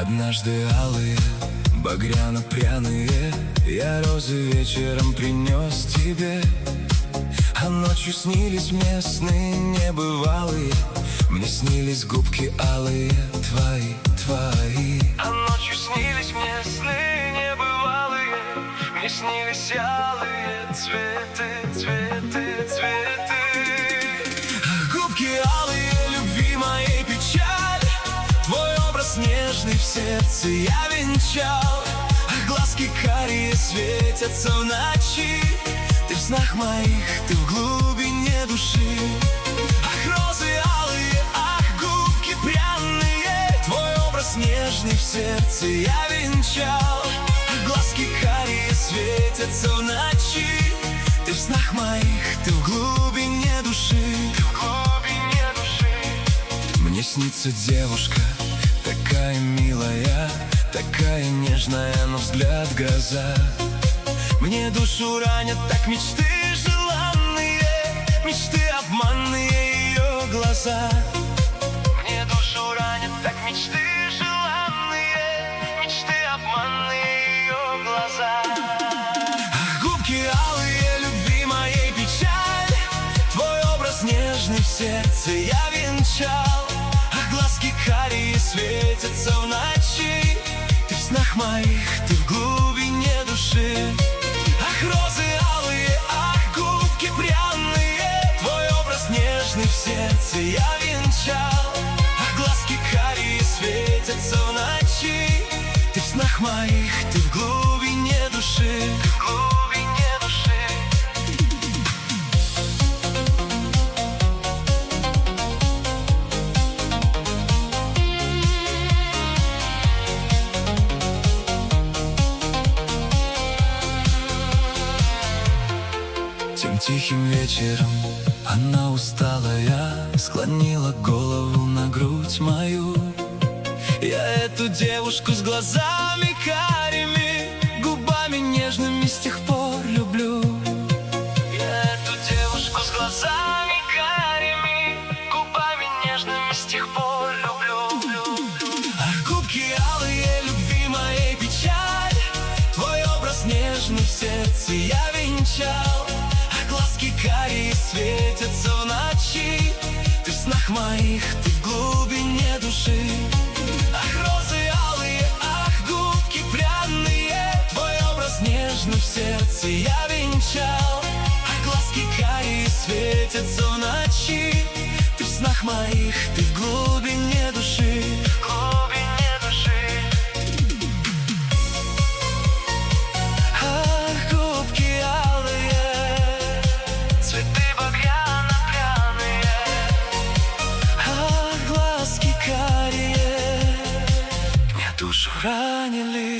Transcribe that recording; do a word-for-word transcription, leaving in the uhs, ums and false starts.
Однажды алые, багряно-пряные, я розы вечером принес тебе. А ночью снились мне сны небывалые, мне снились губки алые, твои, твои. А ночью снились мне сны небывалые, мне снились алые цветы, цветы, цветы. Губки алые, любви моей печаль, твой образ нежный в сердце я венчал. А глазки карие светятся в ночи, ты в снах моих, ты в глубине души. Ах, розы алые, ах, губки пряные, твой образ нежный в сердце я венчал. Ах, глазки карие светятся в ночи, ты в снах моих, ты в глубине души, ты в глубине души. Мне снится девушка, такая милая, такая нежная, но взгляд гроза. Мне душу ранят так мечты желанные, мечты обманные ее глаза. Мне душу ранят так мечты желанные, мечты обманные ее глаза. Ах, губки алые, любви моей печаль, твой образ нежный в сердце я венчал. Ах, глазки карие светятся в ночи, ты в снах моих, ты в глубине души. Ах, розы алые, ах, губки пряные, твой образ нежный в сердце я венчал. Ах, глазки карие светятся в ночи, ты в снах моих, ты в глубине души, ты в глубине души. Тем тихим вечером она усталая склонила голову на грудь мою. Я эту девушку с глазами карими, губами нежными с тех пор люблю. Я эту девушку с глазами карими, губами нежными с тех пор люблю. Ах, губки алые, любви моей печаль, твой образ нежный в сердце я венчал. Глазки карие светятся в ночи, ты в снах моих, ты в глубине души. Ах, розы алые, ах, губки пряные, твой образ нежный в сердце я венчал. Ах, глазки карие светятся в ночи, ты в снах моих, ты в глубине души, в глубине души. Душу ранили.